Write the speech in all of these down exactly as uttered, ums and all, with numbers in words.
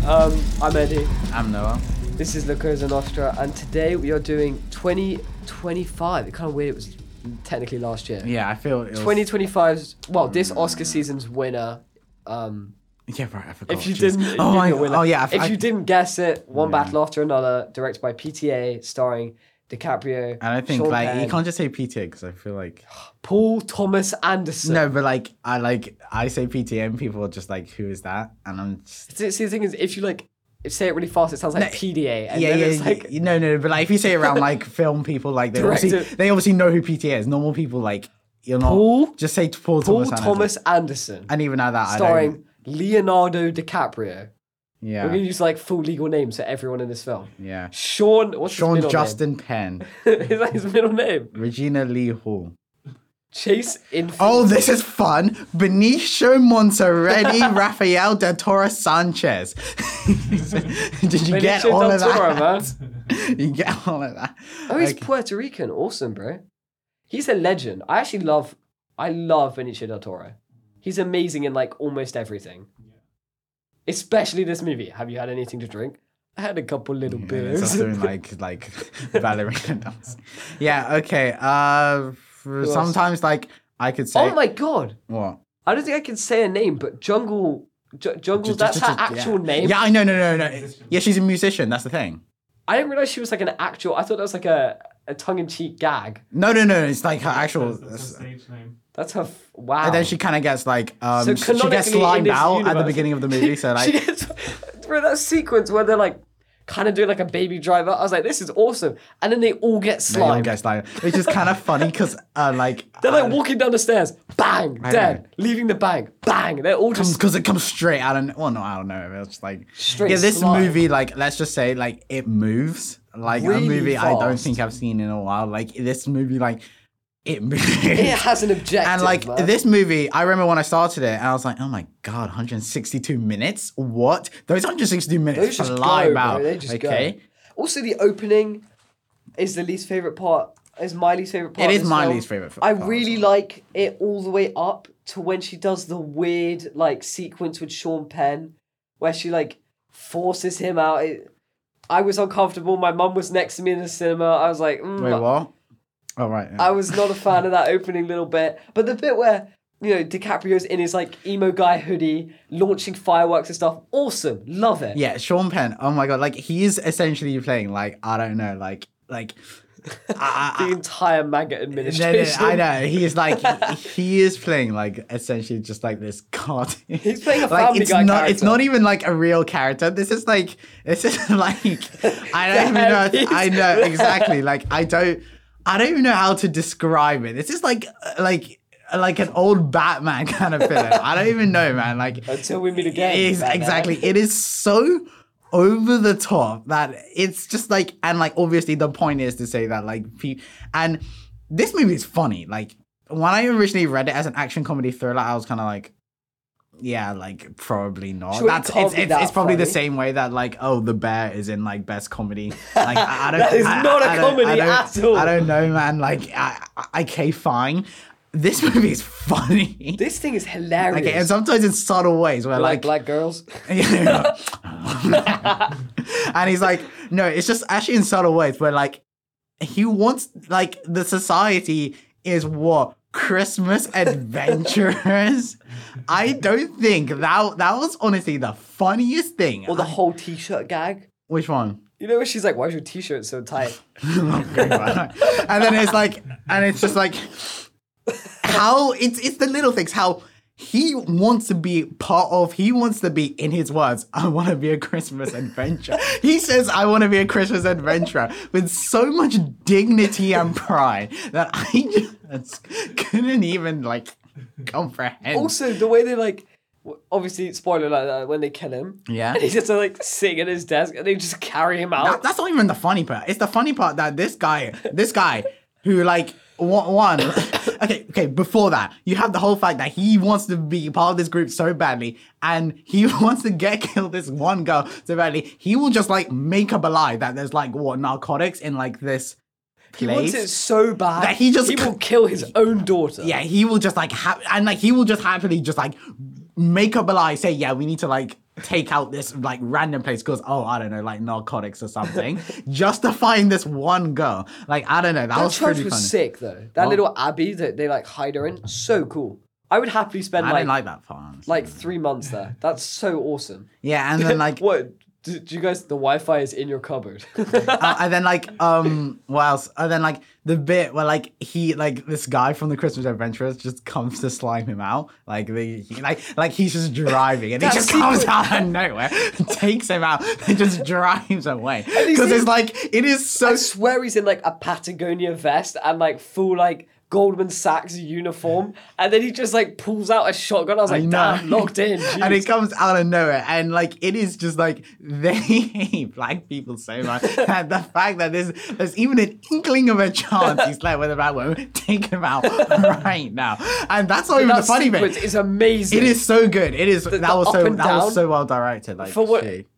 Um, I'm Eddie. I'm Noah. This is La Cosa Nostra, and today we are doing twenty twenty-five. It's kind of weird. It was technically last year. Yeah, I feel it was... twenty twenty-five's. Well, this Oscar season's winner. Um, yeah, right. I forgot. if you Jeez. didn't, oh, you I, winner. oh yeah. I, if I, you didn't guess it, one yeah. battle after another, directed by P T A, starring DiCaprio. And I think Sean like Penn, you can't just say P T A because I feel like Paul Thomas Anderson. no, but like I like I say P T A and people are just like, who is that? And I'm just... See, see, the thing is, if you like say it really fast, it sounds like No, P D A. And yeah, then yeah, it's like, yeah. No, no, but like if you say it around like film people, like they obviously, Director. they obviously know who P T A is. Normal people like you're not. Paul- just say Paul, Paul Thomas. Thomas Anderson. Anderson, And even at that, I starring don't. Leonardo DiCaprio. Yeah. We're gonna use like full legal names for everyone in this film. Yeah. Sean, what's Sean his middle Justin Penn, name? Is that his middle name? Regina Lee Hall. Chase Infinity. Oh, this is fun. Benicio Monterrey, Rafael del Toro Sanchez. Did you get Benicio all del of Toro, that? man. You get all of that. Oh, he's Okay. Puerto Rican. Awesome, bro. He's a legend. I actually love. I love Benicio del Toro. He's amazing in like almost everything. Especially this movie. Have you had anything to drink? I had a couple little Yeah, beers. it's doing like like ballerina dance. Yeah. Okay. Uh, for else? sometimes like I could say. Oh my god! What? I don't think I can say a name, but Jungle. J- Jungle. Just- That's just- her just- actual yeah. name. Yeah, I know. No, no, no. Yeah, she's a musician. That's the thing. I didn't realize she was like an actual. I thought that was like a, a tongue-in-cheek gag. No, no, no. It's like her actual. That's, that's her stage name. That's her. F- wow. And then she kind of gets like um So she gets canonically in slimed this out at the universe- beginning of the movie. So she like gets bro, that sequence where they're like kind of doing like a baby driver. I was like, this is awesome. And then they all get they all slimed. get slimed, which is kind of funny because uh like They're like walking down the stairs, bang, I dead. know. Leaving the bank, bang. They're all just because it comes straight out of well no I don't know it's just like Straight yeah this slime. movie like let's just say like it moves like Really a movie I don't fast. think I've seen in a while like this movie like it moves it has an objective. and like man. this movie I remember when I started it and I was like oh my god one hundred sixty-two minutes what those one hundred sixty-two Those minutes just fly go, about bro. They just okay go. Also, the opening is the least favorite part. Is my least favorite part. It of is this my film. least favourite I part as really well. like it all the way up to when she does the weird like sequence with Sean Penn, where she like forces him out. It, I was uncomfortable. My mum was next to me in the cinema. I was like, mm, wait what oh right yeah. I was not a fan of that opening little bit. But the bit where, you know, DiCaprio's in his like emo guy hoodie, launching fireworks and stuff. Awesome. Love it. Yeah, Sean Penn. Oh my god, like he is essentially playing like I don't know, like like. I, The entire MAGA I, no, administration. no, I know he is like he, he is playing like essentially just like this cartoon. He's playing a like Family it's Guy not it's character. not even like a real character. This is like this is like I don't even know. How to, I know exactly. Like I don't I don't even know how to describe it. This is like like. like an old Batman kind of villain. I don't even know, man. Like Until we meet again. it is Batman. exactly. It is so over the top that it's just like, and like obviously the point is to say that like, pe- and this movie is funny. Like when I originally read it as an action comedy thriller, I was kind of like, yeah, like probably not. Sure, it That's can't it's be it's, that it's probably the funny. same way that like oh the Bear is in like best comedy. Like I, I don't. That is I- not a I don't- comedy I don't- at all. I don't know, man. Like I, I okay, fine. This movie is funny. This thing is hilarious. Okay, and sometimes in subtle ways where like like, black girls. and he's like, no, it's just actually in subtle ways where like he wants like the society is what Christmas adventurers. I don't think that that was honestly the funniest thing. Or the I- whole t-shirt gag. which one? You know where she's like, why is your t-shirt so tight? Okay, fine. And then it's like, and it's just like how it's it's the little things how. He wants to be part of, he wants to be, in his words, I want to be a Christmas adventurer. He says, I want to be a Christmas adventurer with so much dignity and pride that I just couldn't even, like, comprehend. Also, the way they like, w- obviously, spoiler like that, when they kill him. Yeah. And he's just like sitting at his desk and they just carry him out. That- that's not even the funny part. It's the funny part that this guy, this guy who, like, one, one okay, okay, before that, you have the whole fact that he wants to be part of this group so badly, and he wants to get killed this one girl so badly, he will just, like, make up a lie that there's, like, what, narcotics in, like, this he place. wants it so bad That he just- he will kill his own daughter. Yeah, he will just, like, ha- and, like, he will just happily just, like, make up a lie, say, yeah, we need to, like, take out this like random place because oh I don't know like narcotics or something just to find this one girl. Like I don't know, that, That was church pretty was funny. sick though. That Oh. little abbey that they like hide her in, so cool. I would happily spend I like didn't like that part. honestly. like three months there. That's so awesome. yeah, and then like what? Do, do you guys? The Wi-Fi is in your cupboard. uh, and then like um what else? And then like the bit where like he like this guy from the Christmas Adventurers just comes to slime him out. Like the he, like like he's just driving and he That just comes sequence- out of nowhere, takes him out, and just drives away. he's Because in- it's like it is so I swear he's in like a Patagonia vest and like full like Goldman Sachs uniform, and then he just like pulls out a shotgun. I was like, know. damn, locked in. and jeez. it comes out of nowhere, and like it is just like they hate black people so much. And the fact that there's there's even an inkling of a chance he's like with a black woman, take him out right now. And that's not even that the funny sequence bit. is amazing. It is so good. It is the that was up so and that was down. so well directed. Like For what- shit.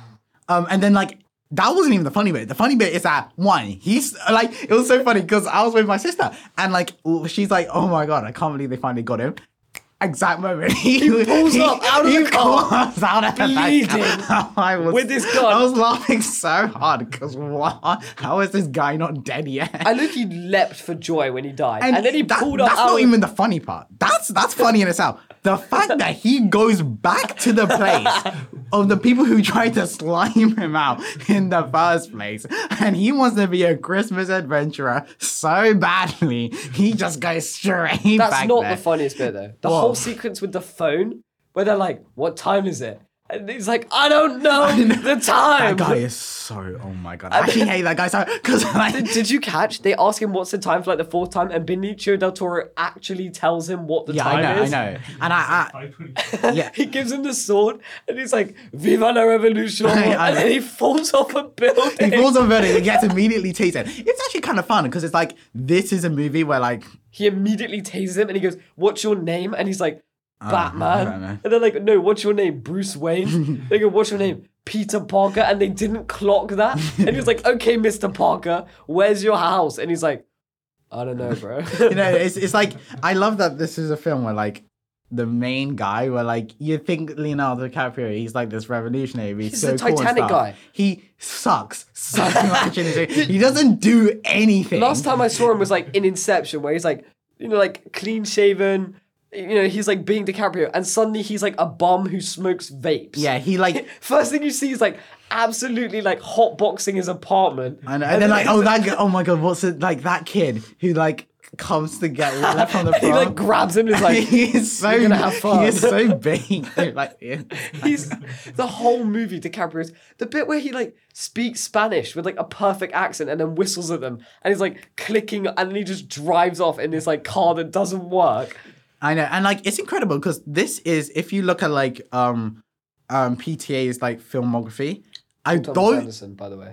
Um, and then like. That wasn't even the funny bit. The funny bit is that one, he's like, it was so funny because I was with my sister and like, she's like, oh my God, I can't believe they finally got him. Exact moment. He, pulls up out of he the car, comes out of the bleeding, back. I was, with his gun. I was laughing so hard because what? How is this guy not dead yet? I look, he leapt for joy when he died, and, then he that- pulled up That's out. not of- even the funny part. That's that's funny in itself. The fact that he goes back to the place of the people who tried to slime him out in the first place, and he wants to be a Christmas adventurer so badly, he just goes straight That's back not there. the funniest bit though. The What? whole sequence with the phone, where they're like, "What time is it?" And he's like, "I don't know the time." That guy is so. Oh my god! I actually hate that guy so because like. Did, did you catch? They ask him what's the time for like the fourth time, and Benicio del Toro actually tells him what the Yeah, time I know, is. I know, and I, I yeah. He gives him the sword, and he's like, "Viva la revolution!" I- I and then know. he falls off a building. He falls on building and gets immediately tasered. It's actually kind of fun because it's like this is a movie where like He immediately tases him, and he goes, "What's your name?" And he's like, I "Batman." don't know. And they're like, "No, what's your name, Bruce Wayne?" They go, "What's your name, Peter Parker?" And they didn't clock that. And he was like, "Okay, Mister Parker, where's your house?" And he's like, "I don't know, bro." you know, it's it's like I love that this is a film where like the main guy, where like you think Leonardo DiCaprio, he's like this revolutionary, he's, He's so the cool and Titanic stuff. guy. He sucks so much in this. He doesn't do anything. Last time I saw him was like in Inception, where he's like, you know, like clean shaven. You know, he's like being DiCaprio, and suddenly he's like a bum who smokes vapes. yeah, he like. First thing you see is like absolutely like hotboxing his apartment. I know, and then like, oh that, guy, oh my god, what's it like that kid who like comes to get left on the he like front. grabs him and is like, he is so "You're gonna have fun." He is so big. like, yeah. he's the whole movie. DiCaprio's the bit where he like speaks Spanish with like a perfect accent and then whistles at them, and he's like clicking, and then he just drives off in this like car that doesn't work. I know, and like it's incredible because this is if you look at like um um P T A's like filmography, I Thomas don't. Anderson, by the way.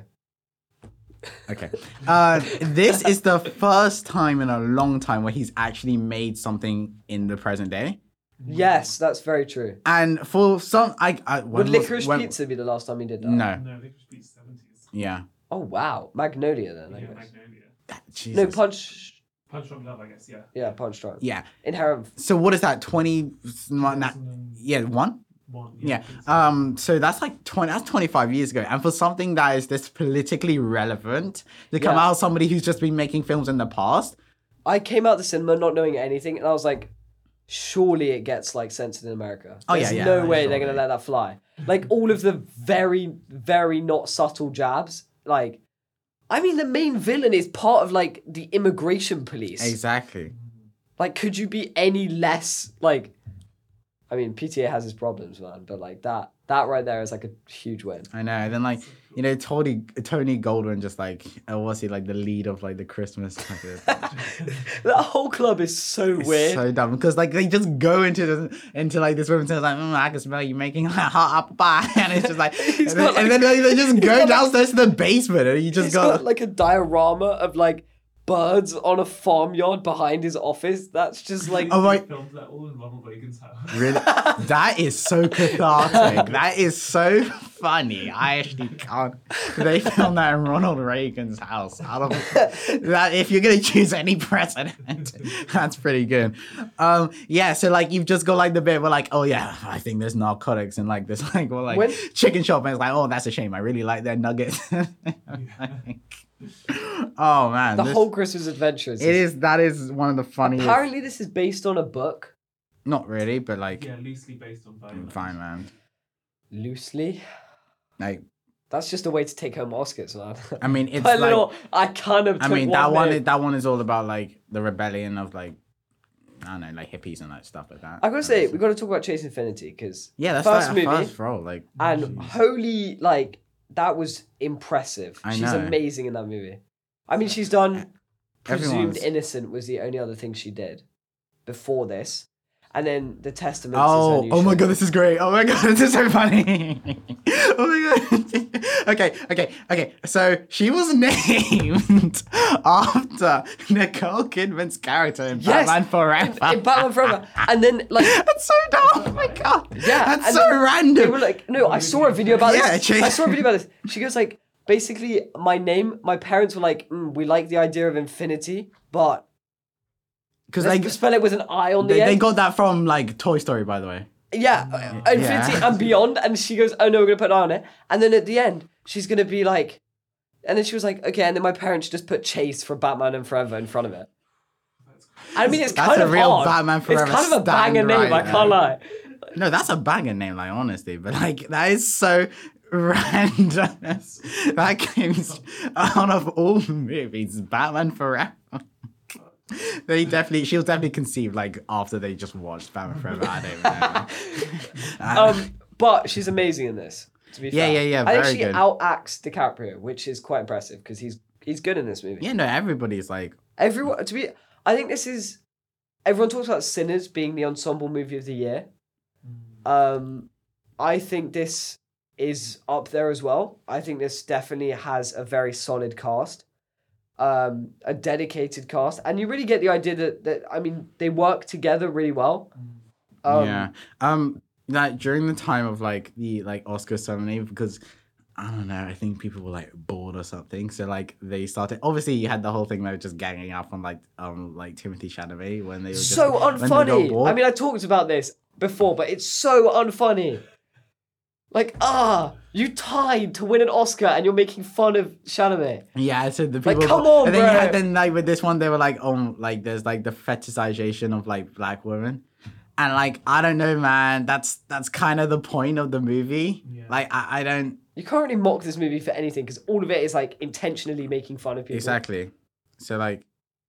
Okay, uh, this is the first time in a long time where he's actually made something in the present day, Yes, that's very true. and for some, I, I when Would was- Licorice when- Pizza be the last time he did that? No, No, Licorice Pizza seventies. yeah, Oh wow, Magnolia then. I Yeah, guess. Magnolia. Jesus. No, Punch. Punch Drunk Love, I guess, yeah. Yeah, Punch Drunk. Yeah. Inherent. So what is that? Twenty? Yeah, two thousand one. one, Yeah. I think so. Um. So that's like twenty. That's twenty-five years ago, and for something that is this politically relevant to come Yeah. out of somebody who's just been making films in the past. I came out the cinema not knowing anything, and I was like, surely it gets like censored in America. Oh, yeah, There's yeah, no I'm way sure they're gonna they- let that fly. Like all of the very, very not subtle jabs. Like, I mean, the main villain is part of like the immigration police. Exactly. Like, could you be any less like? I mean, P T A has its problems, man, but like that, that right there is like a huge win. I know. And then like you know Tony Tony Goldwyn just like uh, was he like the lead of like the Christmas? Like, uh, That whole club is so it's weird. so dumb because like they just go into the, into like this room and it's like mm, I can smell you making hot apple pie and it's just like and, then, got, like- and then they, they just he's go got, like- downstairs to the basement and you just He's go got like a diorama of like birds on a farmyard behind his office. That's just like Oh my, Filmed that all in Ronald Reagan's house. really? That is so cathartic. That is so funny. I actually can't. They filmed that in Ronald Reagan's house. Out of that, if you're gonna choose any president, that's pretty good. Um, yeah. So like, you've just got like the bit where like, oh yeah, I think there's narcotics and like this like well like When- chicken shop, and it's like, oh, that's a shame. I really like their nuggets. Oh man, the this- whole Christmas Adventures. it is. That is one of the funniest. Apparently, this is based on a book. Not really, but like, Yeah, loosely based on Vineland. fine, man. Loosely. Like, That's just a way to take home Oscars, man. I mean, it's My like. little, I kind of. I took mean, that one, minute. is, that one is all about like the rebellion of like, I don't know, like hippies and like stuff like that. I gotta say, we got to talk about Chase Infinity because yeah, that's first like a movie, first role, like, and jeez. holy, like that was impressive. I She's know. amazing in that movie. I mean, she's done. Presumed Everyone's- Innocent was the only other thing she did before this, and then The Testament. Oh, is her new oh my show. god, this is great. Oh my god, this is so funny. Oh my god. Okay, okay, okay. So she was named after Nicole Kidman's character in Yes, Batman Forever. in Batman Forever, and then like. That's so dumb. Oh my god. Yeah, That's and so They random. were like, no, I saw a video about Yeah, this. Chase- I saw a video about this. She goes like, basically, my name, my parents were like, mm, we like the idea of infinity, but Because let's they, spell it with an I on the they, end. they got that from like Toy Story, by the way. yeah, uh, infinity Yeah. and beyond. And she goes, oh no, we're gonna put an I on it. And then at the end, she's gonna be like, and then she was like, okay. And then my parents just put Chase for Batman and Forever in front of it. I mean, it's That's kind a of real hard. Batman Forever It's kind of a banger stand name. right I can't there. lie. No, that's a banger name, like honestly, but like that is so random. That came out of all movies, Batman Forever. They definitely, she was definitely conceived like after they just watched Batman Forever. I don't even know. Um, but she's amazing in this. To be Yeah, fair. yeah, yeah, I think very she good. outacts DiCaprio, which is quite impressive because he's he's good in this movie. Yeah, no, everybody's like, Everyone to be, I think this is. Everyone talks about Sinners being the ensemble movie of the year. Um, I think this is up there as well. I think this definitely has a very solid cast, um, a dedicated cast, and you really get the idea that that I mean they work together really well. Um, yeah. Um, like during the time of like the like Oscar ceremony, because I don't know, I think people were like bored or something. So like they started. Obviously, you had the whole thing they were just ganging up on like um like Timothy Chalamet when they were just, so when they got unfunny. bored. I mean, I talked about this before, but it's so unfunny. Like, ah, you tied to win an Oscar and you're making fun of Chalamet. Yeah, so the Like, people. come on, and then you bro. had then like with this one, they were like, oh, like there's like the fetishization of like black women, and like I don't know, man. That's that's kind of the point of the movie. Yeah. Like I, I don't You can't really mock this movie for anything because all of it is like intentionally making fun of people. exactly. So like,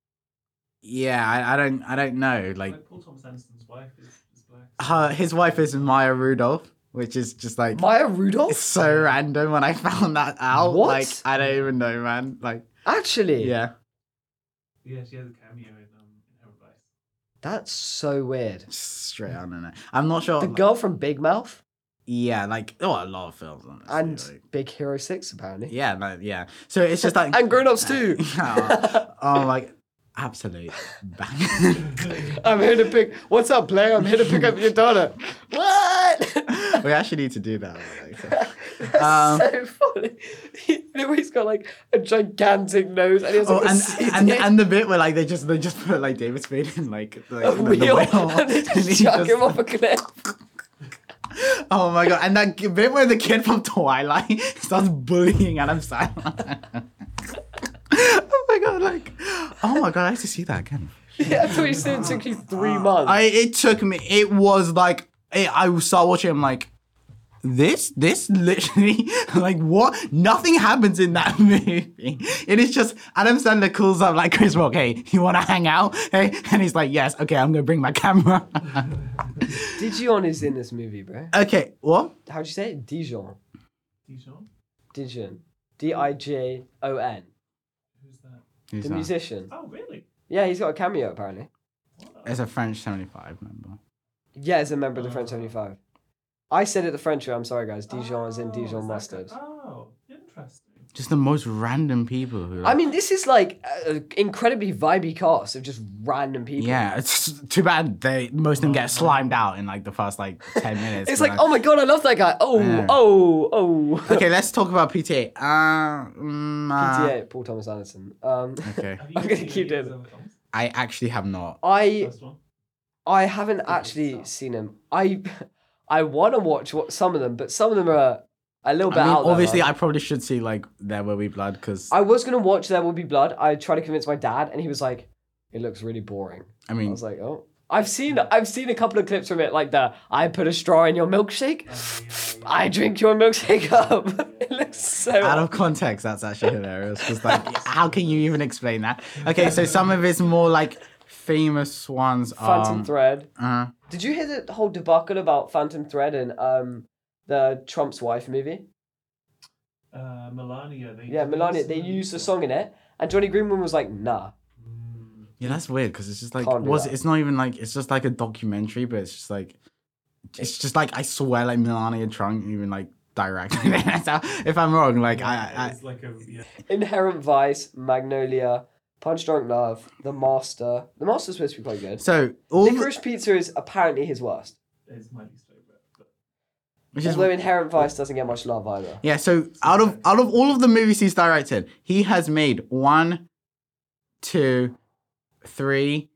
yeah, I, I don't I don't know. Like Like Paul Thomas Anderson's wife is, is black. her his wife is Maya Rudolph, which is just like Maya it's Rudolph? so random when I found that out. What? Like I don't even know, man. Like Actually, yeah, Yeah, she has a cameo in um in Her Vice. that's so weird. straight on in it. I'm not sure. The girl from Big Mouth Yeah, like oh, a lot of films honestly. and like, Big Hero six, apparently. yeah, no, yeah. So it's just like And Grown Ups too. oh, oh, like absolute bang. I'm here to pick. What's up, player? I'm here to pick up your daughter. What? We actually need to do that. Like, so. That's Um, so funny. He, he's got like a gigantic nose, and he has Oh, like a and, seat and in and the bit where like they just they just put like David Spade in like, like a the, the wheel, wheel, and they and just he chuck just- him off a cliff. Oh my god! And that g- bit where the kid from Twilight starts bullying Adam Sandler. Oh my god! Like, oh my god! I have to see that again. Yeah, I thought you said it took you three months. I it took me. It was like it, I started watching. I'm like, this this literally like what? Nothing happens in that movie. It is just Adam Sandler calls up like Chris Rock. Hey, you want to hang out? Hey, and he's like, yes. Okay, I'm gonna bring my camera. Dijon is in this movie, bro. Okay, what? How'd you say it? Dijon. Dijon? Dijon. D I J O N. Who's that? Who's The that? musician. Oh, really? Yeah, he's got a cameo apparently. What? It's a French seventy-five member. Yeah, as a member of the French seventy-five. I said it the French way. I'm sorry, guys. Dijon is in Oh, Dijon is that mustard. good? Oh, interesting. Just the most random people. Who, like, I mean, this is like an incredibly vibey cast of just random people. yeah, it's too bad they most of them get slimed out in like the first like ten minutes. It's but, like, oh my god, I love that guy. Oh, Yeah. oh, oh. Okay, let's talk about P T A. Uh, mm, uh, P T A, Paul Thomas Anderson. Um, Okay, Have you I'm gonna seen keep any of doing his it. other films? I actually have not. I First one? I haven't actually stuff. seen him. I I want to watch what some of them, but some of them are a little bit I mean, out there. obviously, man. I probably should see like There Will Be Blood because I was gonna watch There Will Be Blood. I tried to convince my dad, and he was like, "It looks really boring." I I mean, was like, "Oh, I've seen I've seen a couple of clips from it, like the I put a straw in your milkshake, Oh, yeah, yeah. I drink your milkshake up." It looks so. out of context, that's actually hilarious. Because like, how can you even explain that? Okay, so some of his more like famous ones are. Phantom Thread. Uh, Did you hear the whole debacle about Phantom Thread and um the Trump's wife movie? Uh, Melania. They Yeah, Melania. They used a song in it, and Johnny Greenwood was like, "Nah." Mm. yeah, that's weird because it's just like Can't do was that. it's not even like it's just like a documentary, but it's just like it's just like I swear like Melania Trump even like directed it. So if I'm wrong, like Yeah, I, I it's like a yeah. Inherent Vice, Magnolia, Punch Drunk Love, The Master. The Master's supposed to be quite good. so all the- Licorice Pizza is apparently his worst. It's my least favorite. But which is Although Inherent Vice doesn't get much love either. yeah. So out of out of all of the movies he's directed, he has made one, two, three,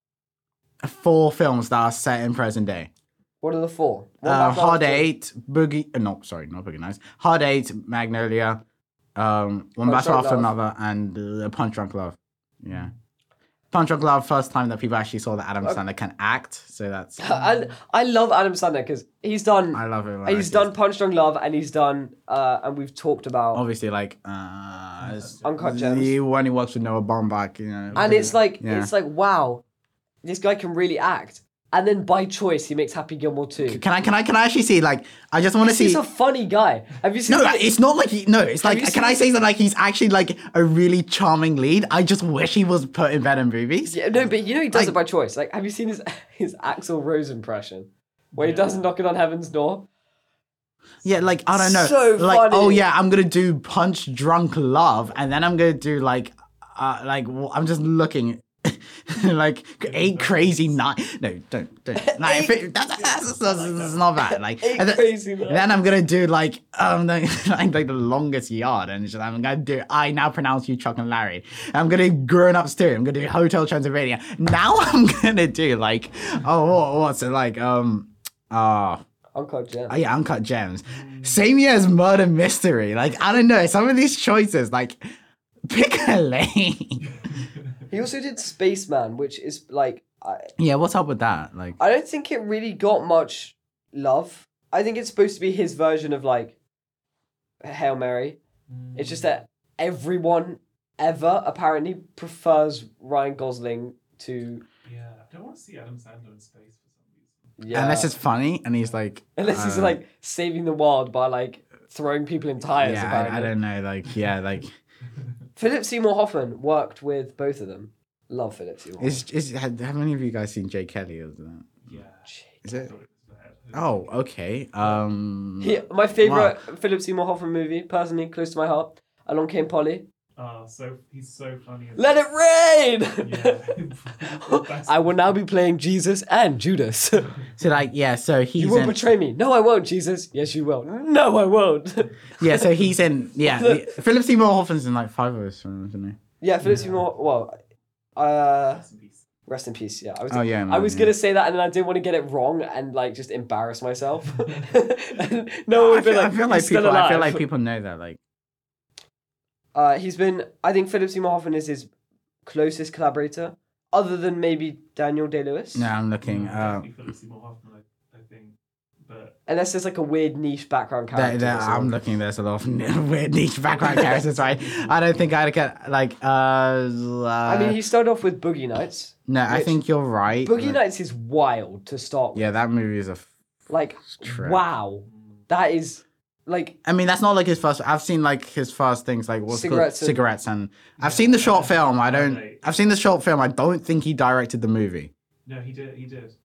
four films that are set in present day. What are the four? One Uh, Back Hard After- Eight, Boogie. Uh, no, sorry, not Boogie Nights. Hard Eight, Magnolia, um, One Punch Battle Drunk After Love. Another, and uh, Punch Drunk Love. Yeah, Punch Drunk Love. First time that people actually saw that Adam Okay. Sandler can act. So that's I, I love Adam Sandler because he's done I love it. he's done Punch Drunk Love and he's done uh and we've talked about obviously like uh, it's- Uncut Gems. He when he works with Noah Baumbach, you know, and it's like Yeah. it's like wow, this guy can really act. And then by choice he makes Happy Gilmore too. Can I? Can I? Can I actually see? Like, I just want to see. He's a funny guy. Have you seen? No, it's not like he. No, it's like. you Can seen I the- say that? Like, he's actually like a really charming lead. I just wish he was put in better movies. Yeah, no, but you know he does Like- it by choice. Like, have you seen his his Axl Rose impression where he Yeah. does knocking on heaven's door? Yeah, like I don't know. So like, funny. oh yeah, I'm gonna do Punch Drunk Love, and then I'm gonna do like, uh, like w- I'm just looking. like eight crazy night. No, don't don't. Like, if it, that, that's, that's, that's not bad. Like Eight and then, Crazy Nights. then I'm gonna do like um the, like, like the longest yard, and just, I'm gonna do. I now pronounce you Chuck and Larry. I'm gonna do Grown Ups too. I'm gonna do Hotel Transylvania. Now I'm gonna do like oh what, what's it like um uh Uncut Gems. Oh yeah, Uncut Gems. Same year as Murder Mystery. Like, I don't know. Some of these choices, like, pick a lane. He also did Spaceman, which is like I, Yeah, what's up with that? Like, I don't think it really got much love. I think it's supposed to be his version of like Hail Mary. It's just that everyone ever apparently prefers Ryan Gosling to Yeah, I don't want to see Adam Sandler in space for some reason. yeah. unless it's funny and he's like, Unless he's uh, like saving the world by like throwing people in tires. yeah, apparently. I, I don't know. Like, yeah, like, Philip Seymour Hoffman worked with both of them. Love Philip Seymour. Hoffman. is is have how many of you guys seen Jay Kelly? Or is that? Yeah. Is I it? thought it was bad. Oh, okay. Um, He, my favorite Philip Seymour Hoffman movie, personally close to my heart, Along Came Polly. Oh, so he's so funny. in Let that. it rain. Yeah. Best- I will now be playing Jesus and Judas. so like, yeah, so he's You will in, betray me. No, I won't, Jesus. Yes, you will. No, I won't. yeah, so he's in, yeah. the- Philip Seymour Hoffman's in like five of his films, isn't he? yeah, Philip Seymour. Well, uh, Rest in peace. rest in peace. Yeah, I was. Oh, yeah, I man, was yeah. gonna say that, and then I didn't want to get it wrong and like just embarrass myself. And no one I would be feel, like, I feel like "He's still people. I feel alive." like people know that. Like, Uh, he's been. I think Philip Seymour Hoffman is his closest collaborator, other than maybe Daniel Day Lewis. no, I'm looking. No, Uh, definitely Philip Seymour Hoffman, I, I think. But Unless there's like a weird niche background There, character. there, or I'm something. looking. There's a lot of weird niche background characters, right? I don't think I'd get like. Uh, uh, I mean, he started off with Boogie Nights. no, I which- think you're right. Boogie like- Nights is wild to start with. Yeah, that movie is a. F- Like, trip. wow, that is like I mean, that's not like his first. I've seen like his first things, like what's Cigarettes called and- cigarettes, and I've seen the short film. I don't. Right. I've seen the short film. I don't think he directed the movie. no, he did. He did.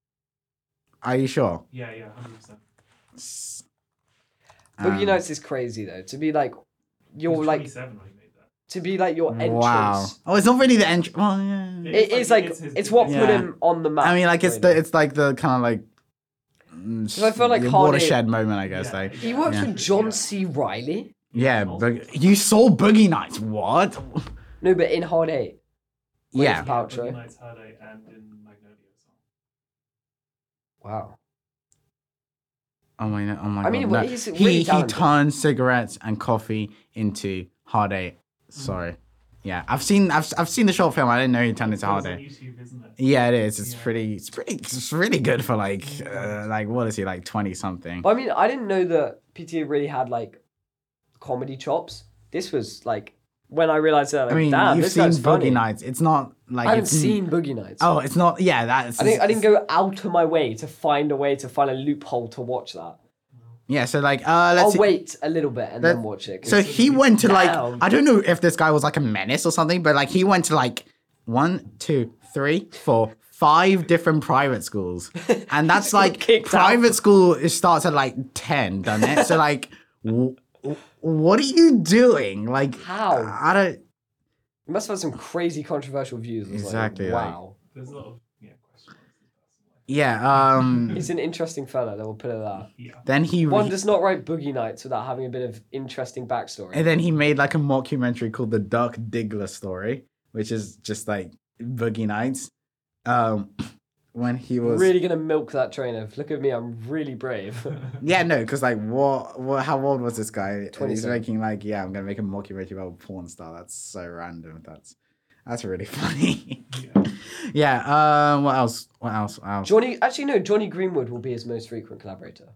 Are you sure? Yeah, yeah, hundred percent. Boogie Um, Nights is crazy though. To be like He your was like twenty-seven when he made that. to be like your entrance. Wow. Oh, it's not really the entrance. Well, yeah. Yeah. It is like It's his- it's what put Yeah. him on the map. I mean, like it's the really. it's like the kind of like. mm, I feel like the Hard watershed moment, I guess. Yeah. Like, He works Yeah. with John C. Riley. yeah, but you saw Boogie Nights. What? No, but in Hard Eight. Yeah. Gwyneth Paltrow. Boogie Nights, Hard Eight, and in Magnolia as well. Wow. Oh my, oh my I god. mean, no. he's he really he talented. turned cigarettes and coffee into Hard Eight. Sorry. Yeah, I've seen I've I've seen the short film. I didn't know he turned into Hard It's on Eight. YouTube, isn't it? Yeah, it is. It's Yeah. pretty. It's pretty. It's really good for like uh, like what is he like twenty something? But I mean, I didn't know that P T A really had like comedy chops. This was like when I realized that. Like, I mean, damn, you've this seen guy's funny. Boogie Nights. It's not like I haven't it's, seen Boogie Nights. Oh, it's not. Yeah, that's. I didn't. I didn't go out of my way to find a way to find a loophole to watch that. Yeah, so like, uh, let's I'll see. wait a little bit and That- then watch it. 'cause So he went to like, Damn. I don't know if this guy was like a menace or something, but like he went to like one, two, three, four, five different private schools, and that's got like kicked out. private school. It starts at like ten, doesn't it? So like, w- w- what are you doing? Like, How? I don't. You must have had some crazy controversial views. It was like, Exactly, like- wow. There's a lot of yeah question marks in his personal life. Yeah. Um. He's an interesting fella. That will put it that. Yeah. Then he. One Re- does not write Boogie Nights without having a bit of interesting backstory. and then he made like a mockumentary called the Duck Diggler Story, which is just like Boogie Nights. Um. When he was Really gonna milk that train of look at me, I'm really brave. Yeah, no, because like, what, what, how old was this guy? And He's twenty-seven. making like, yeah, I'm gonna make a mockumentary about a porn star. That's so random. That's that's really funny. Yeah. yeah. Um. What else? What else? What else? Johnny, actually no, Johnny Greenwood will be his most frequent collaborator.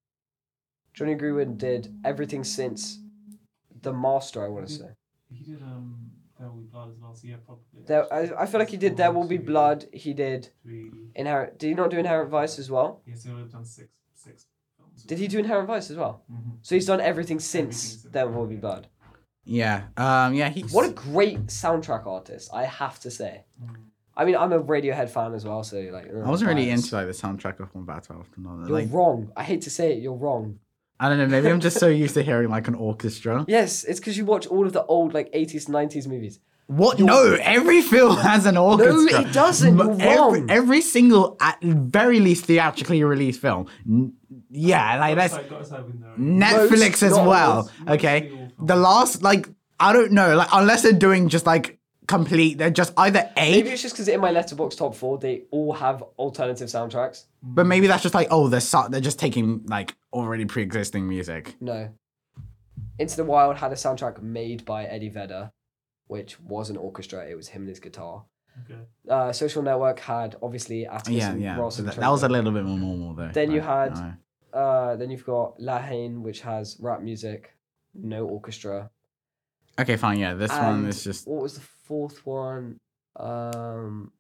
Johnny Greenwood did everything since The Master, I want to say. He did um There Will Be Blood as well, so yeah, probably. There, I, I feel like he did There Will Be Blood. He did Three. Inherent. Did he not do Inherent Vice as well? Yeah, so we've done six six films. Did he do Inherent Vice as well? Mm-hmm. So he's done everything since Everything since There Will Be Blood. Yeah. Um. Yeah. He's What a great soundtrack artist, I have to say. Mm. I mean, I'm a Radiohead fan as well, so like. I wasn't really biased. into like the soundtrack of One Battle After Another. You're Like, wrong. I hate to say it, you're wrong. I don't know. Maybe I'm just so used to hearing like an orchestra. Yes, it's because you watch all of the old like eighties, nineties movies. What? No, every film has an orchestra. it doesn't. M- You're every, wrong. every single, at very least theatrically released film. N- Yeah, like Got that's aside- got aside with no. Netflix Most as novels, well. mostly Okay, all the films. last like I don't know, like unless they're doing just like complete, they're just either Maybe A, it's just because in my letterbox top four, they all have alternative soundtracks. but maybe that's just like oh they're so, they're just taking like already pre-existing music. No. Into the Wild had a soundtrack made by Eddie Vedder, which was an orchestra. It was him and his guitar. Okay. Uh, Social Network had obviously Atticus Yeah, and yeah. Ross So and that, that was a trumpet. little bit more normal though. Then you Like, had- I don't know. Uh, then you've got La Haine, which has rap music, no orchestra. Okay, fine. Yeah, this one And is just What was the fourth one? Um.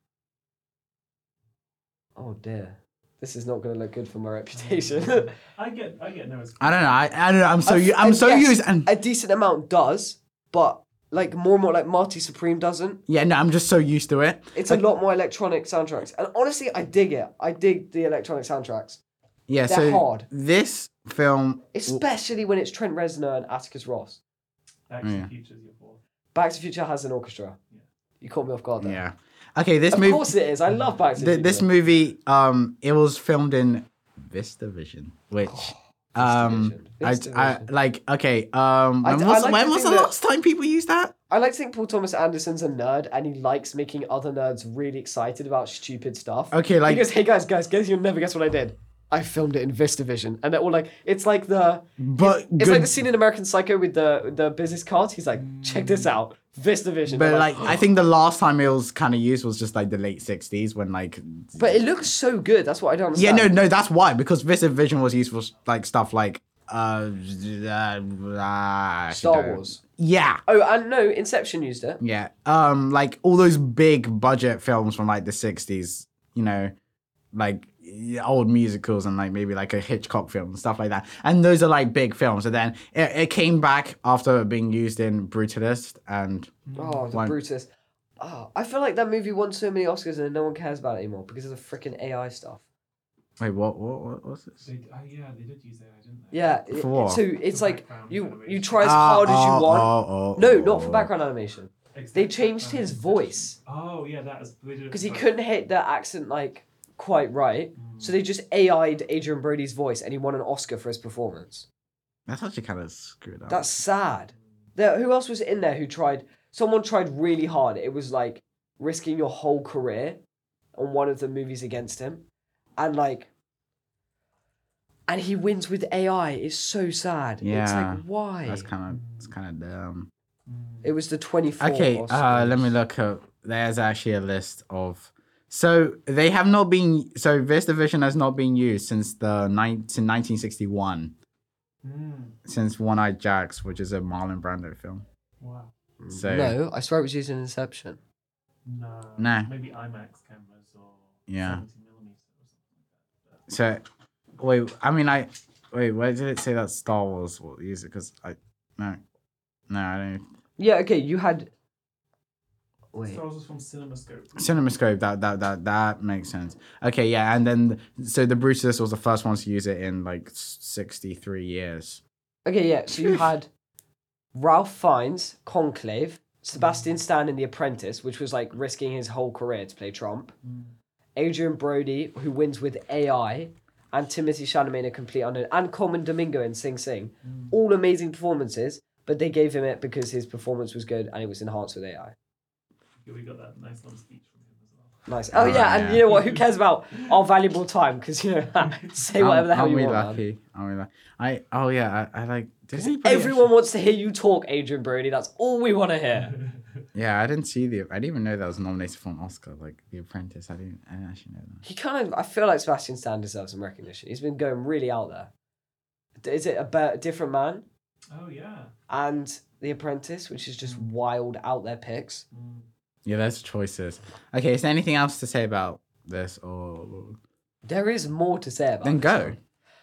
Oh dear, this is not going to look good for my reputation. I get I get nervous. I don't know. I, I don't know. I'm so A- u- I'm and so yes, used and a decent amount does, but like more and more like Marty Supreme doesn't. yeah, no, I'm just so used to it. It's a lot more electronic soundtracks, and honestly, I dig it. I dig the electronic soundtracks, Yeah, They're so hard. this film especially when it's Trent Reznor and Atticus Ross. Back to the Yeah. Future is your fourth. Back to the Future has an orchestra. Yeah. You caught me off guard there. Yeah. Okay, this Of movie course it is. I love Back to the th- Future. this movie um it was filmed in VistaVision, which um VistaVision. I, I VistaVision. like okay um I when d- was I like when to was the think that- last time people used that? I like to think Paul Thomas Anderson's a nerd and he likes making other nerds really excited about stupid stuff. Okay, like he goes, hey guys, guys, guess you'll never guess what I did. I filmed it in VistaVision. And they're all like, it's like the but it's good, like the scene in American Psycho with the the business cards. He's like, check this out. VistaVision. but They're like I think the last time it was kind of used was just like the late sixties when like But it looks so good. That's what I don't yeah understand. no no that's why because VistaVision was used for like stuff like uh, uh, uh Star Wars. yeah. Oh, and no, Inception used it. Yeah. Um, like all those big budget films from like the sixties, you know, like y- old musicals and like maybe like a Hitchcock film and stuff like that. And those are like big films. And then it, it came back after being used in Brutalist and Oh, the One- Brutus. Oh, I feel like that movie won so many Oscars and no one cares about it anymore because of the freaking A I stuff. Wait, what? What? What was this? They, oh yeah, they did use A I, didn't they? Yeah, it- For what? so it's For like background you animation. you try as Ah, hard as you oh, want. oh, oh, No, oh, not for oh. background animation. Except They changed background his animation. voice Oh yeah, that is because he couldn't hit the accent like quite right. So they just A I'd Adrian Brody's voice, and he won an Oscar for his performance. That's actually kind of screwed up. That's sad. There, who else was in there who tried? Someone tried really hard. It was like risking your whole career on one of the movies against him, and like, and he wins with A I. It's so sad. It's Yeah, like why? That's kind of it's kind of dumb. It was the twenty-four. Okay, uh, Oscars. let me look up. There's actually a list of. So they have not been. So this division has not been used since the nine since nineteen sixty-one. Mm. Since One Eyed Jacks, which is a Marlon Brando film. Wow. So No, I swear it was used in Inception. No. Nah. Maybe IMAX cameras or Yeah. seventy millimeter or something like that. So, wait. I mean, I wait. Where did it say that Star Wars will use it? Because I no, no, I don't. Yeah. Okay. You had. Wait. Star Wars was from CinemaScope. CinemaScope. That that that that makes sense. Okay, yeah, and then so the Brutus was the first one to use it in like sixty-three years. Okay. Yeah. So you had Ralph Fiennes, Conclave, Sebastian Stan in The Apprentice, which was like risking his whole career to play Trump. Mm. Adrian Brody, who wins with A I, and Timothy Chalamet in A Complete Unknown, and Coleman Domingo in Sing Sing. Mm. All amazing performances, but they gave him it because his performance was good and it was enhanced with A I. Yeah, we got that nice long speech from him as well. Nice. Oh, Oh, yeah, and yeah. you know what? Who cares about our valuable time? Because, you know, say whatever the hell Aren't you we want, man. lucky? Aren't we lucky? I oh yeah, I, I like Disney. pretty- Everyone wants to hear you talk, Adrian Brody. That's all we want to hear. Yeah, I didn't see the. I didn't even know that was nominated for an Oscar. Like The Apprentice, I didn't. I didn't actually know that. He kind of, I feel like Sebastian Stan deserves some recognition. He's been going really out there. Is it a be- different man? Oh yeah. And The Apprentice, which is just wild out there picks. Mm. Yeah, there's choices. Okay, is there anything else to say about this, or There is more to say about then this go? one.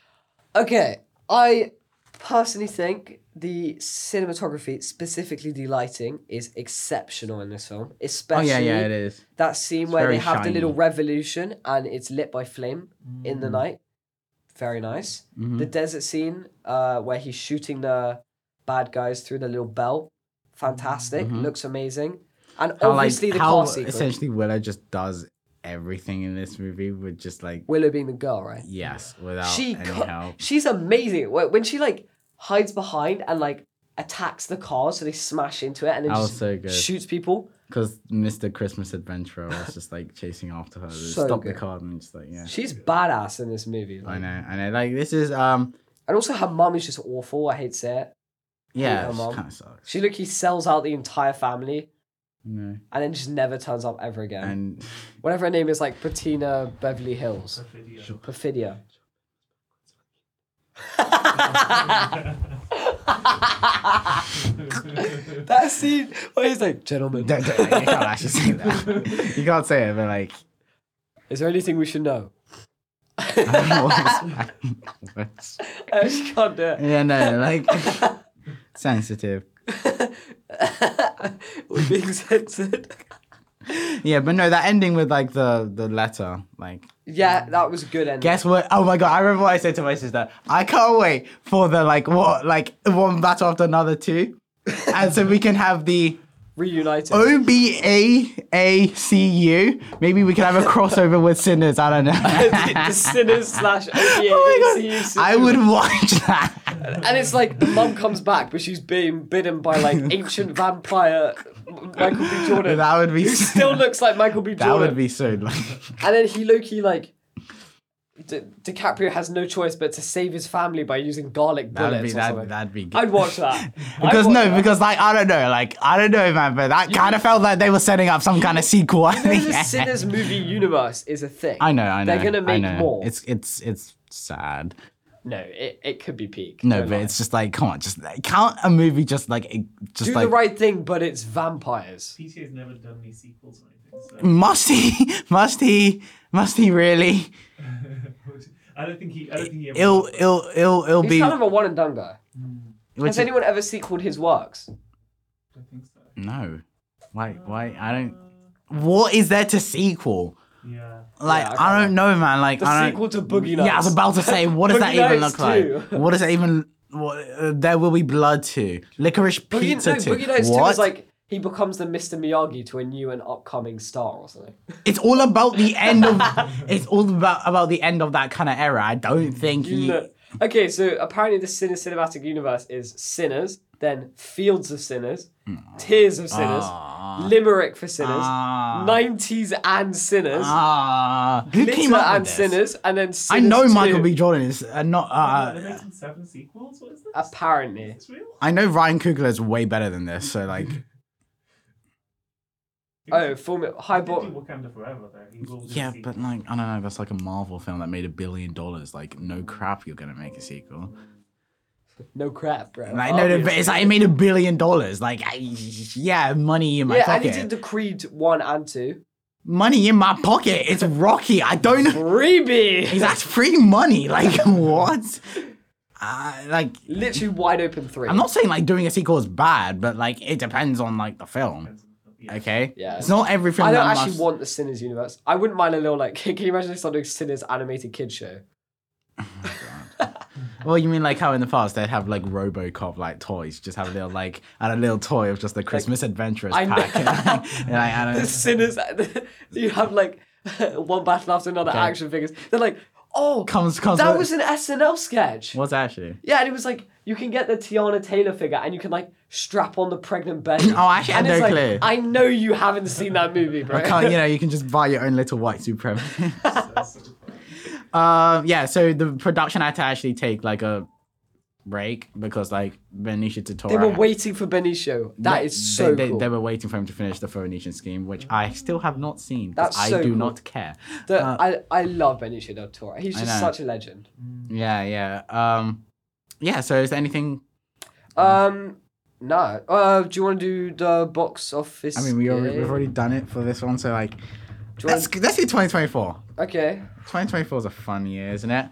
Okay, I personally think the cinematography, specifically the lighting, is exceptional in this film. Oh Especially yeah, yeah, it is. that scene It's where they very have the little shiny. revolution and it's lit by flame in the Mm. night. Very nice. Mhm. The desert scene uh, where he's shooting the bad guys through the little bell. Fantastic. Mhm. Looks amazing. And How, obviously like, the how car sequence. essentially Willow just does everything in this movie with just like Willow being the girl, right? yes, without she any co- help. she's amazing Wh- when she like hides behind and like attacks the cars so they smash into it and then That was just so good. shoots people. Because Mister Christmas Adventurer was just like chasing after her. So Stop good. the car and just like yeah. She's badass in this movie. I Like. know, I know. Like this is um And also her mum is just awful. I hate to say it. yeah, her it mum. kind of sucks. She literally sells out the entire family No. and then just never turns up ever again. And Whatever her name is, like Patina Beverly Hills. Perfidia. Perfidia. That scene where he's like, gentlemen, don't, don't, you can't actually say that. You can't say it, but like is there anything we should know? I I actually can't do it. yeah, no, like sensitive. We're being censored. Yeah, but no, that ending with like the the letter, like Yeah, that was a good ending. guess what? Oh my god, I remember what I said to my sister. I can't wait for the like what like one battle after another two. And so we can have the Reunited. O B A A C U. Maybe we can have a crossover with Sinners. I don't know. the, the Sinners slash O B A Oh A C U my god, I would watch that. And it's like the mum comes back, but she's being bitten by like ancient vampire Michael B. Jordan. That would be who so- still looks like Michael B. That Jordan. would be so like And then he low-key like Di- DiCaprio has no choice but to save his family by using garlic bullets that'd be or that something. that'd be good. I'd watch that. Because I'd watch no, that. because like I don't know, like I don't know, man, but that kind of felt like they were setting up some kind of sequel. I You know think. the Sinners movie universe is a thing. I know, I know. They're gonna I make know. more. It's it's it's sad. No, it, it could be peak. No, Don't but lie. it's just like come on, just like, count a movie just like it- just do like the right thing, but it's vampires. P T A's never done any sequels or anything, so must he must he must he really? I don't think he. I don't think he ever. It'll will. it'll it'll it'll He's be. kind of a one and done guy. which Has is- anyone ever sequeled his works? I think so. No, why why I don't. What is there to sequel? Yeah. Like Yeah, I I, can't don't know, man. Like The I don't. sequel to Boogie Nights. Yeah, I was about to say, what does that Boogie even Nights look like? two. What does it even? What, uh, there will be blood too. Licorice Boogie, Pizza no, too. Boogie Nights two What? is like he becomes the Mister Miyagi to a new and upcoming star or something. It's all about the end of. It's all about about the end of that kind of era. I don't think he. No. Okay, so apparently the Sinners cinematic universe is Sinners, then Fields of Sinners, Tears of Sinners, Ah. Limerick for Sinners, Ah. nineties and Sinners, Ah, who Glitter came up and with this? Sinners, and then I Sinners know two. Michael B. Jordan is uh, not. Uh, they're Uh, making seven sequels. What is this? Apparently. Is this real? I know Ryan Coogler is way better than this. So like, Oh, full mi- high He did ball. do Wakanda Forever though. He will do a yeah, sequel. but like I don't know. That's like a Marvel film that made a billion dollars. Like, no crap, you're gonna make a sequel. No crap, bro. Like, no, no, but Obviously. it's like it made a billion dollars. Like, I, yeah, money in my Yeah, pocket. and he did the Creed one and two. Money in my pocket. It's Rocky. I don't know. Freebie! That's free money. Like, what? Uh, like, Literally wide open three. I'm not saying like doing a sequel is bad, but like it depends on like the film. Yeah. Okay. Yeah. It's not every film. I don't that actually must... want the Sinners universe. I wouldn't mind a little like. Can you imagine if someone doing Sinners animated kids show? Well, you mean like how in the past they'd have like RoboCop like toys, just have a little like and a little toy of just the Christmas Adventurers I know. pack. and, like, I The don't... Sinners. You have like one battle after another Okay. action figures. They're like, oh, Comes comes. that with- was an S N L sketch. What's actually? Yeah, and it was like you can get the Tiana Taylor figure and you can like strap on the pregnant Betty. Oh, actually, I and had it's no like, clue. I know you haven't seen that movie, bro. I can't, you know, you can just buy your own little white supremacist. That's so funny. Um, yeah, so the production had to actually take like a break because like Benicio del Toro. They were waiting for Benicio. That They- is so they, they, cool. they were waiting for him to finish the Phoenician scheme, which I still have not seen because That's I so do cool. not care. The- uh, I, I love Benicio del Toro. He's I just know. such a legend. Yeah, yeah. Um, yeah. So is there anything? Um, no. Uh, do you want to do the box office? I mean, we already, game? we've already done it for this one, so like, Do you let's let's do twenty twenty-four. Okay. twenty twenty-four is a fun year, isn't it?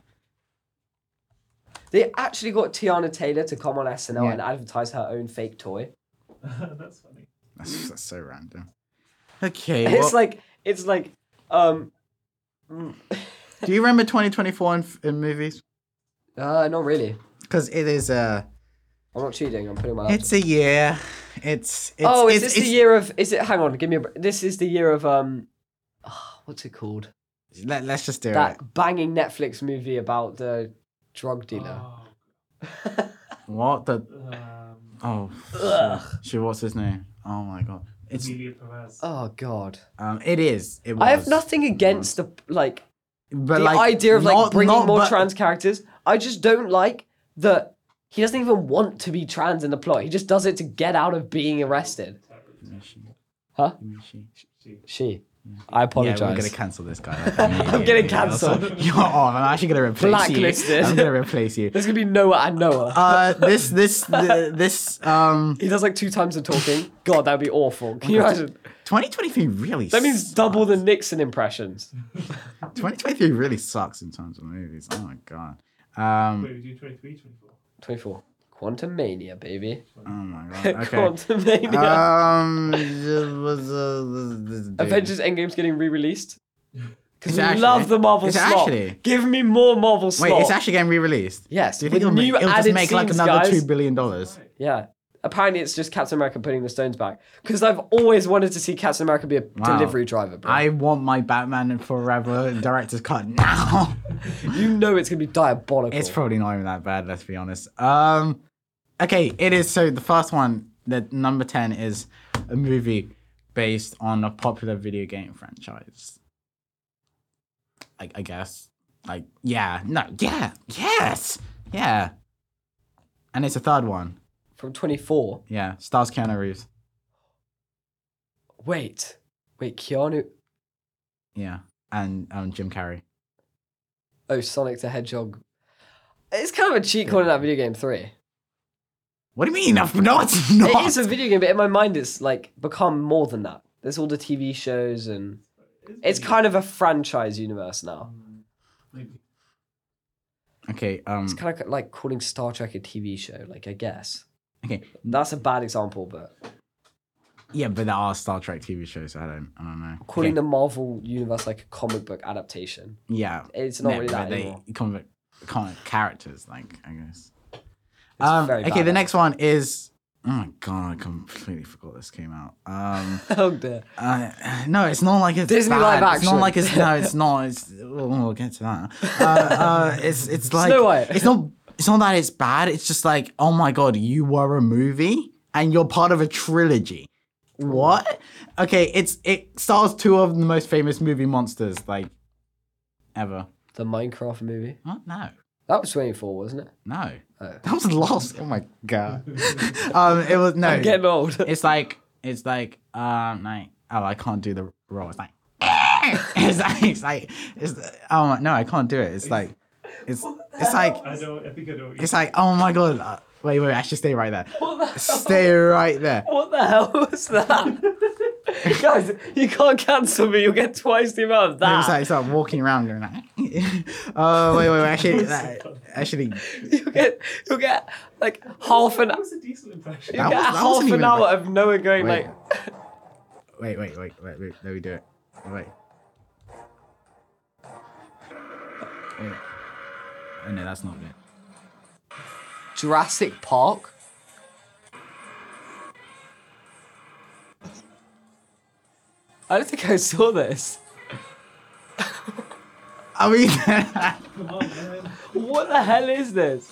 They actually got Tiana Taylor to come on S N L Yeah. and advertise her own fake toy. That's funny. That's, that's so random. Okay. It's well, like it's like um. mm, do you remember twenty twenty-four in, in movies? Uh, not really. Because it is a. I'm not cheating. I'm putting my. Laptop. It's a year. It's. it's oh, is it's, this it's, the year of? Is it? Hang on, give me a. br- This is the year of um. ah, what's it called? Let, let's just do That it. banging Netflix movie about the drug dealer. Oh, What the? um, Oh, Ugh. shit. Shit, what's his name? Oh my god. It's. Emilia Perez. Oh God. Um. It is. It was. I have nothing against the like But the like, idea of like not- bringing not- more but- trans characters. I just don't like that he doesn't even want to be trans in the plot. He just does it to get out of being arrested. Huh? She- She. I Yeah, apologize. we're gonna cancel this guy. Like, immediately. getting cancelled. You're off. I'm actually gonna replace Blacklisted. you. I'm gonna replace you. There's gonna be Noah and Noah. Uh, this, this, th- this, um, he does like two times the talking. God, that'd be awful. Can you imagine? twenty twenty-three really. That means sucks. double the Nixon impressions. twenty twenty-three really sucks in terms of movies. Oh my god. Um. Wait, we do twenty-three, twenty-four. twenty-four. Quantum Mania, baby. Oh my god. Okay. Quantum Mania. Um. it was, uh, this- this dude. Avengers Endgame's getting re-released. Because Is we it actually? love the Marvel Is it slot. actually? Give me more Marvel slot. Wait, it's actually getting re-released. Yes, Do you think with it'll, make, new it'll just added make like scenes, another guys. two billion dollars? Yeah. Apparently it's just Captain America putting the stones back. Because I've always wanted to see Captain America be a Wow. delivery driver, bro. I want my Batman Forever director's cut now. You know it's going to be diabolical. It's probably not even that bad, let's be honest. Um, okay, it is. So the first one, the number ten, is a movie based on a popular video game franchise. I, I guess. Like, yeah, no, yeah, yes, yeah. And it's a third one. From twenty-four. Yeah, stars Keanu Reeves. Wait. Wait, Keanu... Yeah, and um, Jim Carrey. Oh, Sonic the Hedgehog. It's kind of a cheat calling that video game three. What do you mean? No, it's not. It is a video game, but in my mind it's like become more than that. There's all the T V shows and... It's kind of a franchise universe now. Maybe. Okay, um, It's kind of like calling Star Trek a T V show, like, I guess. okay. That's a bad example, but... Yeah, but there are Star Trek T V shows. So I don't. I don't know. Calling Okay. the Marvel universe like a comic book adaptation. Yeah. It's not Yeah, really but that they anymore. comic comic characters, like I guess. It's Um, very okay, the bad. next one is. Oh my god! I completely forgot this came out. Um, Oh dear. uh, no, it's not like it's Disney bad. live It's not action. like it's no, it's not. It's we'll, we'll get to that. Uh, uh, it's it's like Snow White. it's not. It's not that it's bad. It's just like, oh my god, you were a movie and you're part of a trilogy. What? Okay, it's it stars two of the most famous movie monsters like ever. The Minecraft movie. What? No. That was twenty-four, wasn't it? No. Oh. That was Lost. Oh my god. um, it was no. I'm getting old. It's like it's like um like oh I can't do the roll. It's like it's like it's like it's oh no I can't do it. It's like it's it's like I know. I think I know. What it's like oh my god. Uh, wait wait I should stay right there. What the hell? Stay right there. What the hell was that? Guys, you can't cancel me. You'll get twice the amount of It's that. like it's like walking around going like oh wait wait wait actually that, actually You'll get, you'll get like half an, That was a decent impression. you'll That get was- that half wasn't an even a hour bad- of Noah going Wait. like. wait wait wait wait wait let me do it wait. Wait. Oh no, that's not it. Jurassic Park. I don't think I saw this. I mean, Come on, man. What the hell is this?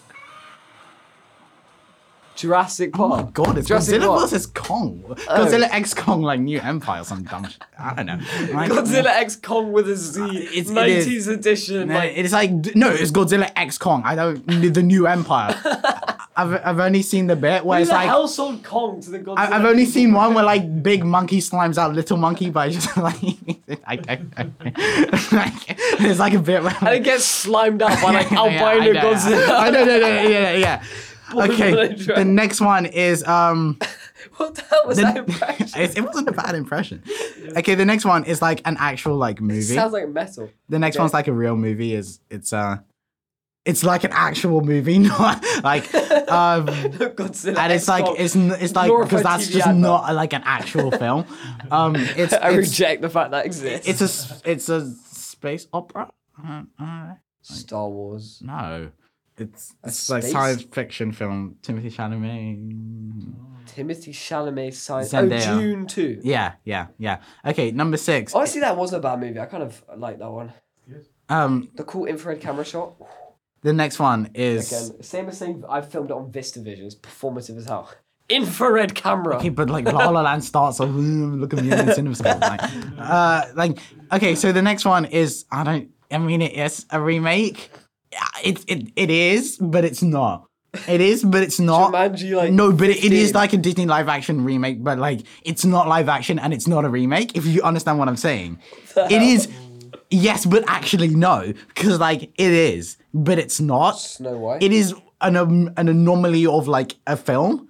Jurassic oh my Park. god, it's Jurassic Godzilla Park. versus Kong. Godzilla X Kong, like New Empire or some dumb shit. I don't know. Like, Godzilla X Kong with a Z, it's- it is. nineties edition. No, like, it's like no, it's Godzilla X Kong. I don't the New Empire. I've I've only seen the bit where who it's the like hell sold Kong to the Godzilla? I, I've only seen one where like big monkey slimes out little monkey, but I just like I, I, I, like there's like a bit where and it gets slimed out by like Yeah, albino I know. Godzilla. I know, no, no, yeah, yeah, yeah. Okay, Godzilla. the next one is um. What the hell was the- that impression? it, it wasn't a bad impression. Okay, the next one is like an actual like movie. Sounds like metal. The next okay. one's like a real movie. Is it's uh, it's like an actual movie, not like um, Godzilla. and it's like X-Kong. it's n- it's like Glorified because that's T V just advert. not like an actual film. Um, it's I it's, reject the fact that exists. it's a s- it's a space opera. Uh, uh, Star Wars. no, it's A it's like space- science fiction film. Timothy Chalamet. Timothy Chalamet science. Zendaya. Oh, June two. Yeah, yeah, yeah. Okay, number six. Honestly, that wasn't a bad movie. I kind of like that one. Um, The cool infrared camera shot. the next one is Again, same as saying I filmed it on VistaVision. It's performative as hell. Infrared camera. okay, but like La La Land starts off. Look at me in the cinemascope. Like, uh, like okay. So the next one is I don't. I mean, it is a remake. Yeah, It it it is, but it's not. It is, but it's not. Jumanji, like, no, but it, it is fifteen. like a Disney live action remake, but like it's not live action and it's not a remake. If you understand what I'm saying, The it hell? is. Yes, but actually no, because like it is, but it's not. Snow White. It is an um, an anomaly of like a film.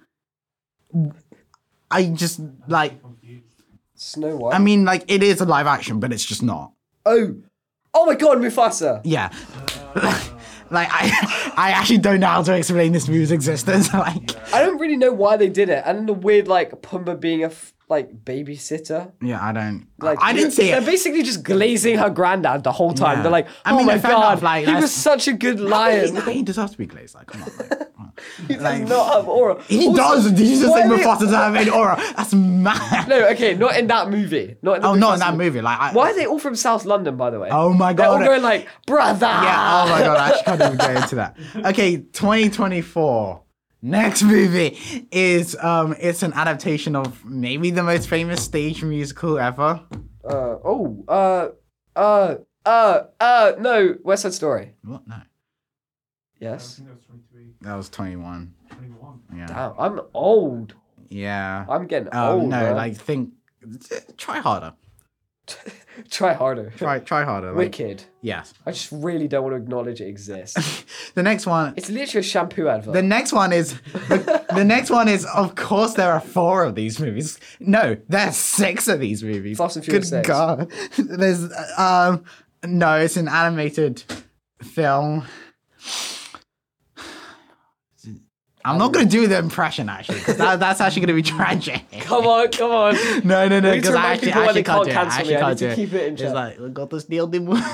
I just like. Snow White. I mean, like it is a live action, but it's just not. oh, oh my God, Mufasa. Yeah. Like I, I actually don't know how to explain this movie's existence. Like, I don't really know why they did it, and the weird like Pumbaa being a f- like babysitter. yeah, I don't. Like I didn't see They're it. basically just glazing her granddad the whole time. Yeah. They're like, I oh mean, my fair God, enough, like, he was that's- such a good He, lion. he deserves to be glazed. Like, come on. Like, come on. He does Like, not have aura. he Also, does. Did you just why say are they- Mufasa doesn't have any aura? That's mad. No, okay, not in that movie. Not in the Oh, not in Mufasa that movie. Like, I, Why are they all from South London, by the way? Oh my They're all god. going like, brother. Yeah, oh my god, I actually can't even get into that. Okay, twenty twenty-four. Next movie is um it's an adaptation of maybe the most famous stage musical ever. Uh, oh, uh, uh, uh, uh, no, West Side Story. What? No. I Yes. think that was twenty-three, That was twenty-one. twenty-one. Yeah. Damn, I'm old. Yeah. I'm getting Oh old. no, bro. like think try harder. Try harder. Try try harder. Like, Wicked. yes. I just really don't want to acknowledge it exists. The next one It's literally a shampoo advert. the next one is the, the next one is of course there are four of these movies. No, there's six of these movies. Fast and Good Furious six. God. There's um no, it's an animated film. I'm not gonna do the impression actually, because that, that's actually gonna be tragic. Come on, come on. No, no, no, We need to because I remind actually, people when actually they can't can't do it. I cancel actually me. I can't need do to it. keep it in It's check. like we got this deal. Didn't we?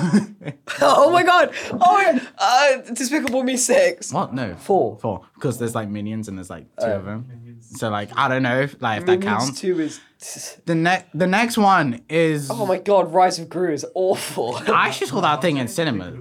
Oh my god! Oh my god! Uh, Despicable Me six. What? No. Four. Four. Because there's like minions and there's like two Oh. of them. Minions. So like I don't know if like if that Minions counts. two is. The next the next one is Oh my god! Rise of Gru is awful. I actually saw that thing in cinema.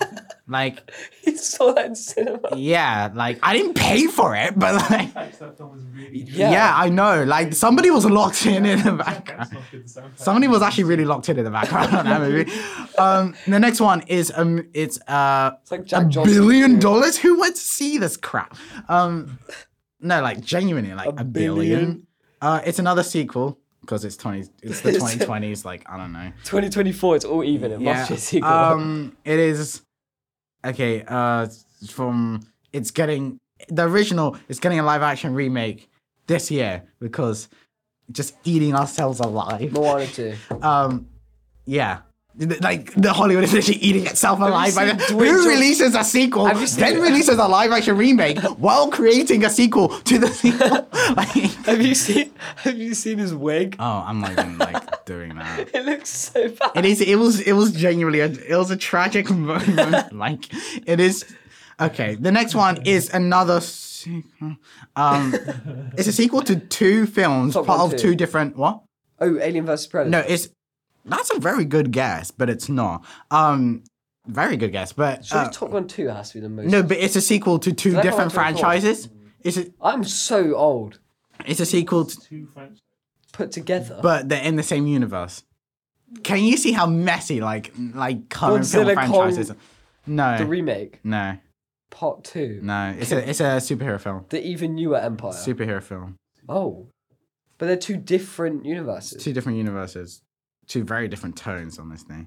Like You saw that in cinema. yeah, like I didn't pay for it, but like That film was really good. Yeah. yeah, I know. Like somebody was locked in in the background. That's not good, the soundtrack. Somebody was actually really locked in in the background on that movie. Um, the next one is um, it's uh, It's like a Jack Johnson. billion dollars. Who went to see this crap? Um, no, like genuinely, like a, A billion. billion? Uh, it's another sequel because it's twenty. It's the Is it? twenty twenties. Like I don't know. twenty twenty-four. It's all even. It Yeah. must be a sequel. Um, it is. Okay. Uh, from it's getting the original. It's getting a live action remake this year because just eating ourselves alive. Moana two. Um, yeah. Like the Hollywood is literally eating itself alive. seen Like, Dwayne who Johnson- releases a sequel, Have you seen then it? releases a live action remake while creating a sequel to the sequel? Like, Have you seen? Have you seen his wig? oh, I'm not even like doing that. It looks so bad. It is. It was. It was genuinely. A, it was a tragic moment. Like it is. Okay. The next one is another sequel. Um, it's a sequel to two films, Top part Gun of two. two different what? Oh, Alien versus Predator. No, it's that's a very good guess, but it's not. Um, very good guess, but Surely uh, Top Gun two has to be the most. no, but it's a sequel to two that different come out in twenty-four? franchises. It's a I'm so old. it's a sequel, to, Two French. Put together. but they're in the same universe. Can you see how messy like like current Godzilla film Kong- franchises? No, the remake, no, part two. no. It's a it's a superhero film. The even newer Empire. Superhero film. Oh, but they're two different universes. Two different universes. Two very different tones on this thing.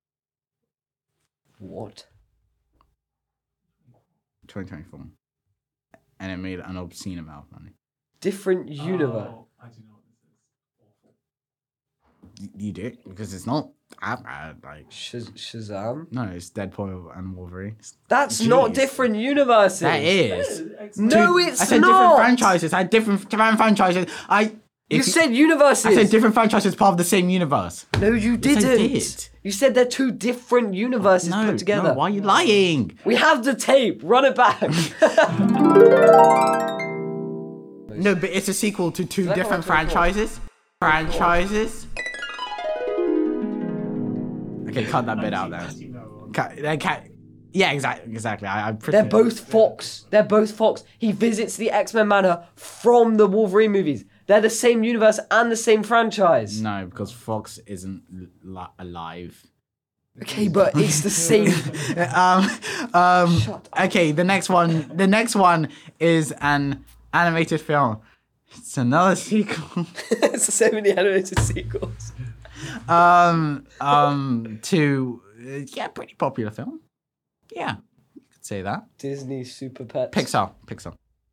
What? twenty twenty-four. And it made an obscene amount of money. Different universe. Oh, I do know what this is. Awful. Y- You do? Because it's not that bad. Like, Shaz- Shazam. no, it's Deadpool and Wolverine. That's not Jeez. different universes. That is. No, Two- it's I said not. different franchises. I had different different franchises. I. You if said universes. I said different franchises part of the same universe. No, you Yes, I didn't. did. You said they're two different universes No, put together. no, why are you lying? We have the tape. Run it back. No, but it's a sequel to two that different come out twenty-four? franchises. Franchises. Okay, cut that bit out there. You know, Cut, they cut. Yeah, exactly, exactly. I, I'm pretty. They're both Fox. They're both Fox. He visits the X-Men Manor from the Wolverine movies. They're the same universe and the same franchise. No, because Fox isn't li- alive. Okay, but it's the same. um, um, Shut up. okay, the next one. The next one is an animated film. It's another sequel. It's so many animated sequels. um, um, to uh, yeah, pretty popular film. Yeah, you could say that. Disney Super Pets. Pixar, Pixar.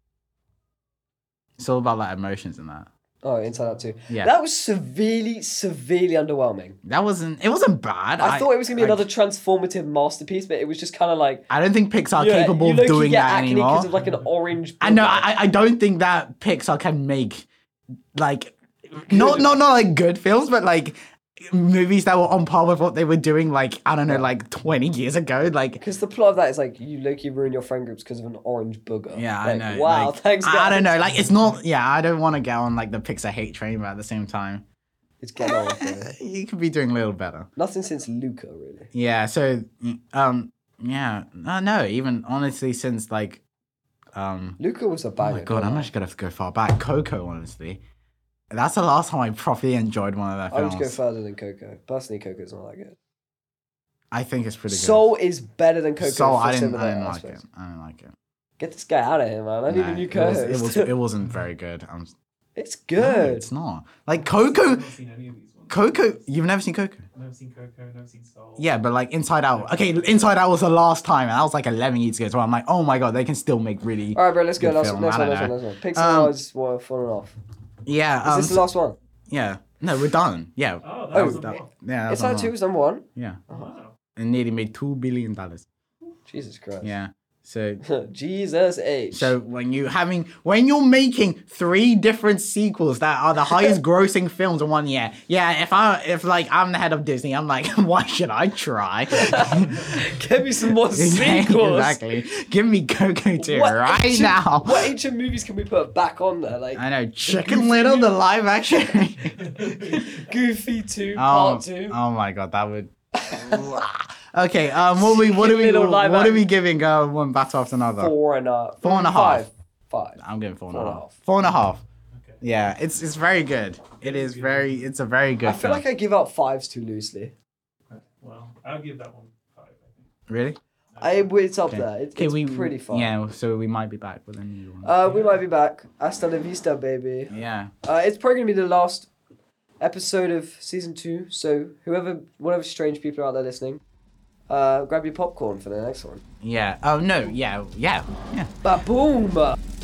It's all about like emotions and that. Oh, Inside Out two. Yeah. That was severely, severely underwhelming. That wasn't. It wasn't bad. I, thought it was gonna be I- another transformative masterpiece, but it was just kind of like I don't think Pixar are yeah, capable you of low-key doing get that acne anymore. because of like an orange. I know. booger. I, I don't think that Pixar can make like not not not like good films, but like movies that were on par with what they were doing. Like I don't know, like twenty years ago. Like Because the plot of that is like you Loki ruin your friend groups because of an orange booger. yeah, Like, I know. Wow, like, thanks. Guys. I don't know. Like it's not. Yeah, I don't want to get on like the Pixar hate train, but at the same time, It's getting old. Bro. you could be doing a little better. Nothing since Luca, really. Yeah. So um yeah. No, no. Even honestly, since like um. Luca was a Oh banger. my god, I'm don't actually gonna have to go far back. Coco, honestly. That's the last time I properly enjoyed one of their I would films. go further than Coco. Personally, Coco's not that good. I think it's pretty good. Soul is better than Coco. Soul, for I didn't, similar I didn't like it. aspects. I didn't like it. Get this guy out of here, man. I need No, a new it, was, co-host. it, was, it wasn't very good. I'm, it's no, good. it's not. Like Coco, I've never seen any of these ones. Coco. You've never seen Coco? I've never seen Coco, I've never seen Soul. Yeah, but like Inside Out. Okay, Inside Out was the last time, and that was like eleven years ago. So I'm like, oh my god, they can still make really. All right, bro. Let's go. Good Last, film, next I one. don't Next one. know. Next one. Pixar Um, was well, falling off. Yeah. Is Um, this the last one? yeah. No, we're done. Yeah. Oh, that Oh, was that- the one. yeah. that was Inside number Two one. was number one. Yeah. Wow. And nearly made two billion dollars. Jesus Christ. Yeah. So Jesus H. So when you having when you're making three different sequels that are the highest grossing films in one year, yeah, if I if like I'm the head of Disney, I'm like, why should I try? Give me some more sequels. Exactly. Give me Coco two What right ancient- now. What ancient movies can we put back on there? Like I know Chicken Little, the live action. Goofy two, oh, part two. oh my god, that would. Okay, um, what we what are we Little live what are we action. giving uh, one battle after another? Four and a Four and a five. half. Five. I'm giving four and Four a and a half. half. Four and a half. Okay. Yeah, it's it's very good. It is very it's a very good I feel film. like I give out fives too loosely. Well, I'll give that one five, I think. Really? I it's up Okay. there. It, Okay, it's we pretty fun. Yeah, so we might be back with a new one. Uh, we might be back. Hasta la vista, baby. yeah. Uh, it's probably gonna be the last episode of season two. So whoever, whatever strange people are out there listening, uh, grab your popcorn for the next one. Yeah. Oh no, yeah, yeah, yeah. Ba boom.